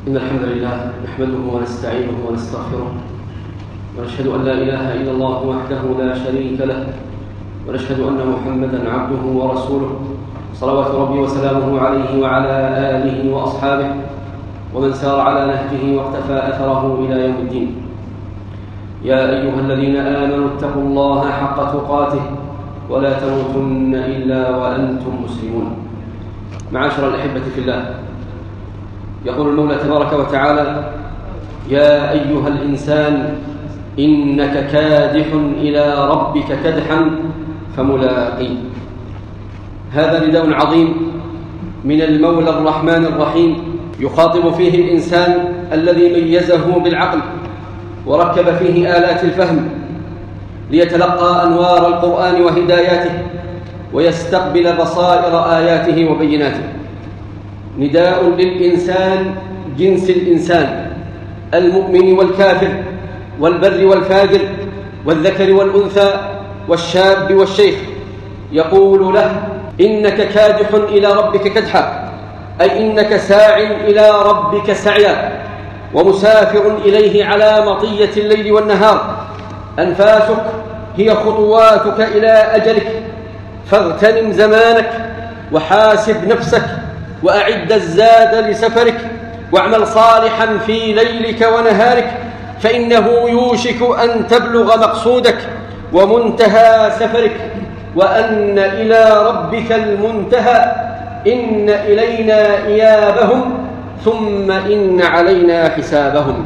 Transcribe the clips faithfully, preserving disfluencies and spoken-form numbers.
إن الحمد لله نحمده ونستعينه ونستغفره ونشهد أن لا إله إلا الله وحده لا شريك له ونشهد أن محمدًا عبده ورسوله صلوات ربي وسلامه عليه وعلى آله وأصحابه ومن سار على نهجه واقتفى أثره إلى يوم الدين. يا أيها الذين آمنوا اتقوا الله حق تقاته ولا تموتن إلا وأنتم مسلمون. معاشر الأحبة في الله، يقول المولى تبارك وتعالى: يا أيها الإنسان إنك كادح إلى ربك كدحا فملاقيه. هذا نداء عظيم من المولى الرحمن الرحيم يخاطب فيه الإنسان الذي ميزه بالعقل وركب فيه آلات الفهم ليتلقى أنوار القرآن وهداياته ويستقبل بصائر آياته وبيناته. نداء للإنسان جنس الإنسان، المؤمن والكافر والبر والفاجر والذكر والأنثى والشاب والشيخ، يقول له: إنك كادح إلى ربك كدحا، أي إنك ساع إلى ربك سعيا ومسافر إليه على مطية الليل والنهار. أنفاسك هي خطواتك إلى أجلك، فاغتنم زمانك وحاسب نفسك وأعد الزاد لسفرك واعمل صالحا في ليلك ونهارك، فإنه يوشك أن تبلغ مقصودك ومنتهى سفرك، وأن إلى ربك المنتهى. إن إلينا إيابهم ثم إن علينا حسابهم.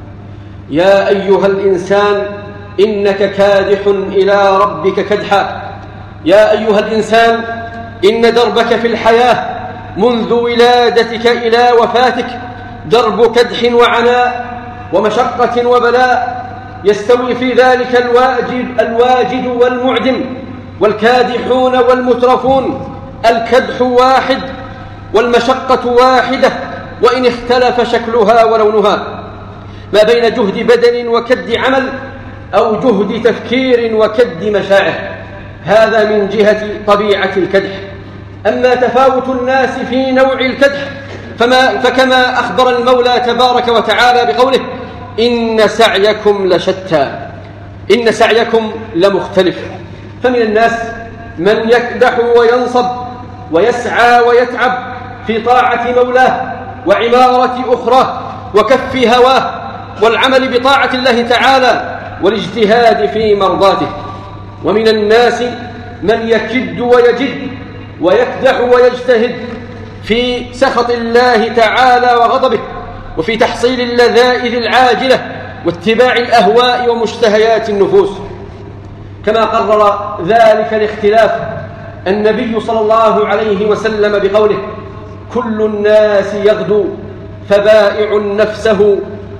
يا أيها الإنسان إنك كادح إلى ربك كدحا. يا أيها الإنسان إن دربك في الحياة منذ ولادتك إلى وفاتك درب كدح وعناء ومشقة وبلاء، يستوي في ذلك الواجد, الواجد والمعدم والكادحون والمترفون. الكدح واحد والمشقة واحدة، وإن اختلف شكلها ولونها، ما بين جهد بدن وكد عمل أو جهد تفكير وكد مشاعر. هذا من جهة طبيعة الكدح. أما تفاوت الناس في نوع الكدح فما فكما أخبر المولى تبارك وتعالى بقوله: إن سعيكم لشتى، إن سعيكم لمختلف. فمن الناس من يكدح وينصب ويسعى ويتعب في طاعة مولاه وعمارة أخرى وكف هواه والعمل بطاعة الله تعالى والاجتهاد في مرضاته. ومن الناس من يكد ويجد ويكدح ويجتهد في سخط الله تعالى وغضبه وفي تحصيل اللذائذ العاجلة واتباع الأهواء ومشتهيات النفوس، كما قرر ذلك الاختلاف النبي صلى الله عليه وسلم بقوله: كل الناس يغدو فبائع نفسه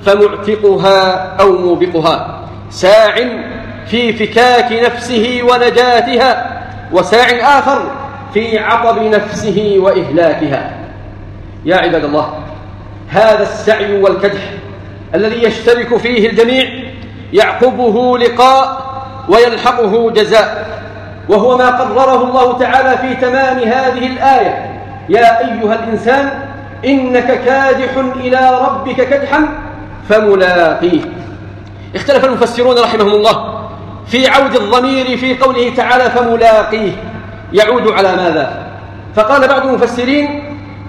فمعتقها أو موبقها، ساع في فكاك نفسه ونجاتها، وساع آخر في عطب نفسه وإهلاكها. يا عباد الله، هذا السعي والكدح الذي يشترك فيه الجميع يعقبه لقاء ويلحقه جزاء، وهو ما قرره الله تعالى في تمام هذه الآية: يا أيها الإنسان إنك كادح إلى ربك كدحا فملاقيه. اختلف المفسرون رحمهم الله في عود الضمير في قوله تعالى فملاقيه يعود على ماذا؟ فقال بعض المفسرين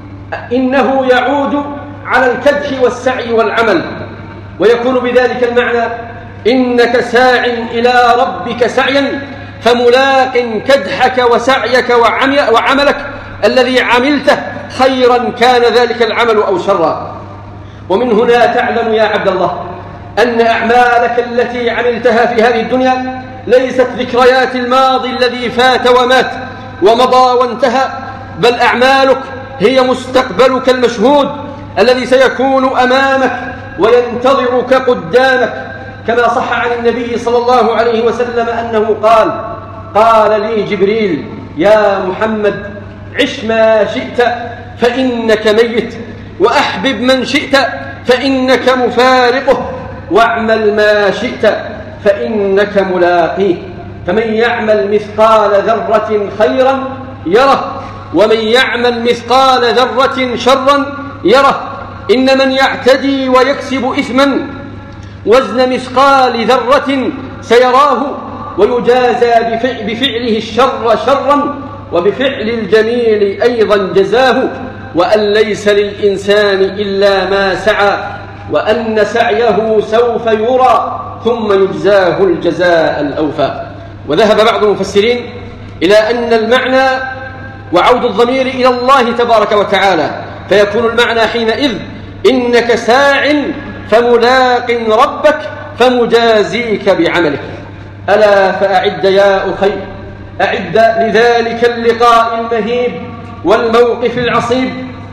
إنه يعود على الكدح والسعي والعمل، ويكون بذلك المعنى إنك ساع إلى ربك سعيا فملاق كدحك وسعيك وعملك الذي عملته، خيرا كان ذلك العمل أو شرا. ومن هنا تعلم يا عبد الله أن أعمالك التي عملتها في هذه الدنيا ليست ذكريات الماضي الذي فات ومات ومضى وانتهى، بل أعمالك هي مستقبلك المشهود الذي سيكون أمامك وينتظرك قدامك، كما صح عن النبي صلى الله عليه وسلم أنه قال: قال لي جبريل: يا محمد عش ما شئت فإنك ميت، وأحبب من شئت فإنك مفارقه، واعمل ما شئت فإنك ملاقيه. فمن يعمل مثقال ذرة خيرا يره، ومن يعمل مثقال ذرة شرا يره. إن من يعتدي ويكسب إثما وزن مثقال ذرة سيراه ويجازى بفعله الشر شرا وبفعل الجميل أيضا جزاه، وأن ليس للإنسان إلا ما سعى وأن سعيه سوف يرى ثم يجزاه الجزاء الأوفى. وذهب بعض المفسرين إلى أن المعنى وعود الضمير إلى الله تبارك وتعالى، فيكون المعنى حينئذ إنك ساع فملاق ربك فمجازيك بعملك. ألا فأعد يا أخي، أعد لذلك اللقاء المهيب والموقف العصيب،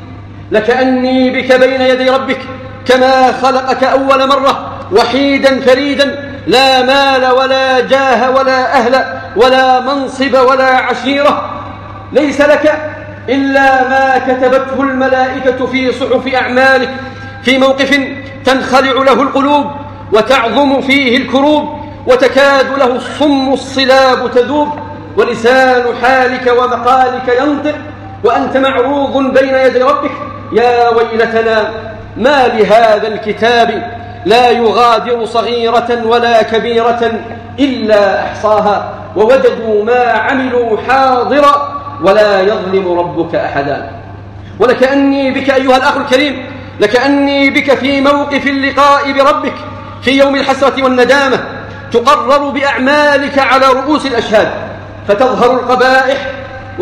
لكأني بك بين يدي ربك كما خلقك أول مرة وحيدا فريدا، لا مال ولا جاه ولا أهل ولا منصب ولا عشيرة، ليس لك إلا ما كتبته الملائكة في صحف أعمالك، في موقف تنخلع له القلوب وتعظم فيه الكروب وتكاد له الصم الصلاب تذوب، ولسان حالك ومقالك ينطق وأنت معروض بين يدي ربك. يا ويلتنا ما لهذا الكتاب لا يغادر صغيرة ولا كبيرة إلا أحصاها ووجدوا ما عملوا حاضرا ولا يظلم ربك أحدا. ولكأني بك أيها الأخ الكريم، لكأني بك في موقف اللقاء بربك في يوم الحسرة والندامة، تقرر بأعمالك على رؤوس الأشهاد، فتظهر القبائح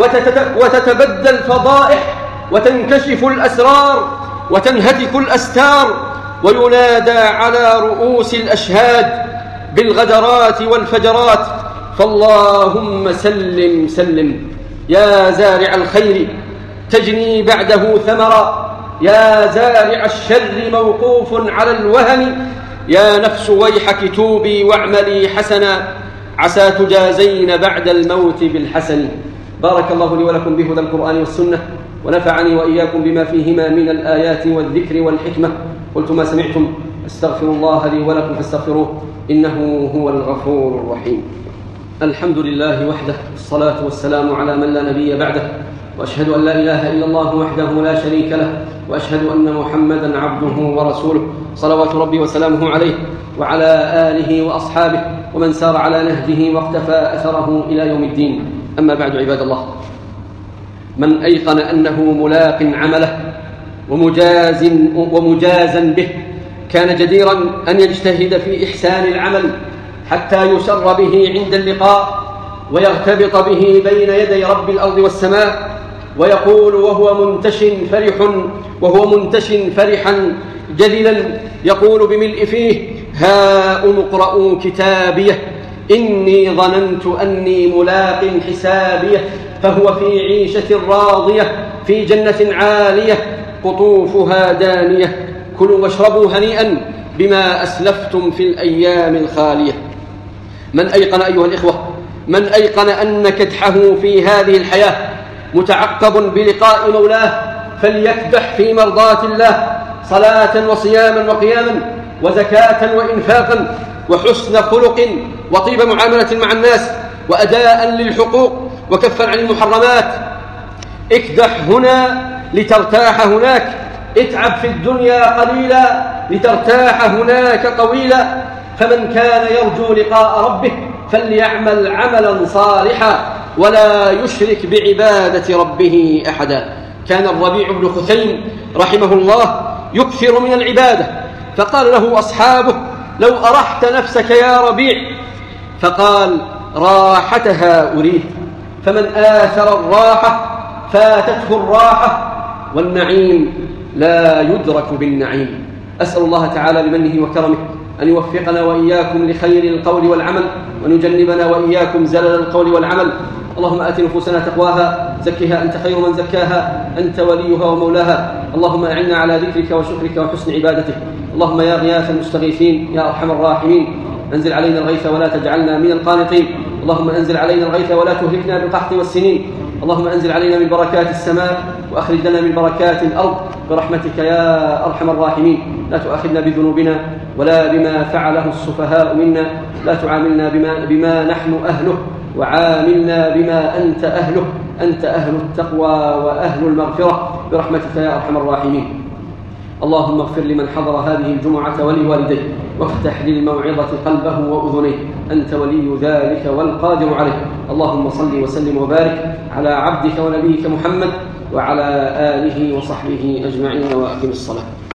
وتتبدل الفضائح وتنكشف الأسرار وتنهتك الأستار، وينادى على رؤوس الأشهاد بالغدرات والفجرات، فاللهم سلم سلم. يا زارع الخير تجني بعده ثمرا، يا زارع الشر موقوف على الوهن، يا نفس ويحك توبي واعملي حسنا عسى تجازين بعد الموت بالحسن. بارك الله لي ولكم بهدى القرآن والسنة، ونفعني وإياكم بما فيهما من الآيات والذكر والحكمة. قلت ما سمعتم، استغفر الله لي ولكم فاستغفروه إنه هو الغفور الرحيم. الحمد لله وحده، الصلاة والسلام على من لا نبي بعده، وأشهد أن لا إله إلا الله وحده لا شريك له، وأشهد أن محمدا عبده ورسوله صلوات ربي وسلامه عليه وعلى آله وأصحابه ومن سار على نهجه واقتفى أثره إلى يوم الدين. أما بعد، عباد الله، من أيقن أنه ملاق عمله ومجاز ومجازا به كان جديرا أن يجتهد في إحسان العمل حتى يسر به عند اللقاء ويرتبط به بين يدي رب الأرض والسماء، ويقول وهو منتش فرح وهو منتش فرحا جذلا يقول بملء فيه: هاؤم اقرءوا كتابيه إني ظننت أني ملاق حسابيه، فهو في عيشة راضية في جنة عالية قطوفها دانية، كلوا واشربوا هنيئا بما أسلفتم في الأيام الخالية. من أيقن أيها الإخوة، من أيقن أن كدحه في هذه الحياة متعقب بلقاء مولاه فليكدح في مرضاة الله صلاة وصياما وقياما وزكاة وإنفاقا وحسن خلق وطيب معاملة مع الناس وأداء للحقوق وكفا عن المحرمات. اكدح هنا لترتاح هناك، اتعب في الدنيا قليلا لترتاح هناك طويلا. فمن كان يرجو لقاء ربه فليعمل عملا صالحا ولا يشرك بعبادة ربه أحدا. كان الربيع بن خثيم رحمه الله يكثر من العبادة، فقال له أصحابه: لو أرحت نفسك يا ربيع، فقال: راحتها أريد. فمن آثر الراحة فاتته الراحة، والنعيم لا يدرك بالنعيم. أسأل الله تعالى بمنه وكرمه أن يوفقنا وإياكم لخير القول والعمل، وأن يجنبنا وإياكم زلل القول والعمل. اللهم آت نفوسنا تقواها، زكها أنت خير من زكاها، أنت وليها ومولاها. اللهم أعنا على ذكرك وشكرك وحسن عبادتك. اللهم يا غياث المستغيثين يا أرحم الراحمين، أنزل علينا الغيث ولا تجعلنا من القانطين. اللهم أنزل علينا الغيث ولا تهلكنا بالقحط والسنين. اللهم أنزل علينا من بركات السماء وأخرج لنا من بركات الأرض برحمتك يا أرحم الراحمين. لا تؤاخذنا بذنوبنا ولا بما فعله السفهاء منا، لا تعاملنا بما, بما نحن أهله، وعاملنا بما أنت أهله. أنت أهل التقوى وأهل المغفرة برحمتك يا أرحم الراحمين. اللهم اغفر لمن حضر هذه الجمعة ولوالديه، وافتح للموعظة قلبه وأذنيه، أنت ولي ذلك والقادر عليه. اللهم صل وسلم وبارك على عبدك ونبيك محمد وعلى آله وصحبه أجمعين، وأقم الصلاة.